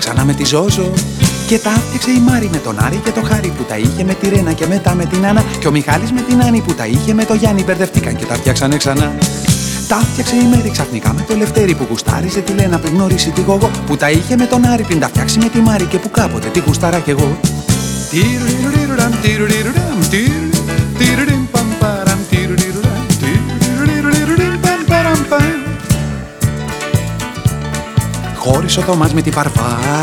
ξανά με τη Ζόζο. Και τα έφτιαξε η Μάρη με τον Άρη και το Χάρη που τα είχε με τη Ρένα και μετά με την Άννα. Και ο Μιχάλης με την Άννη που τα είχε με το Γιάννη. Μπερδευτήκαν και τα φτιάξανε ξανά. Τα έφτιαξε η Μέρη ξαφνικά με το Λευτέρη που γουστάριζε τη Λένα πριν γνωρίσει τη Γόγο. Που τα είχε με τον Άρη πριν τα φτιάξει με τη Μάρη και που κάποτε τη γουστάρα κι εγώ. Χώρισε ο Θωμάς με την Παρβάρα.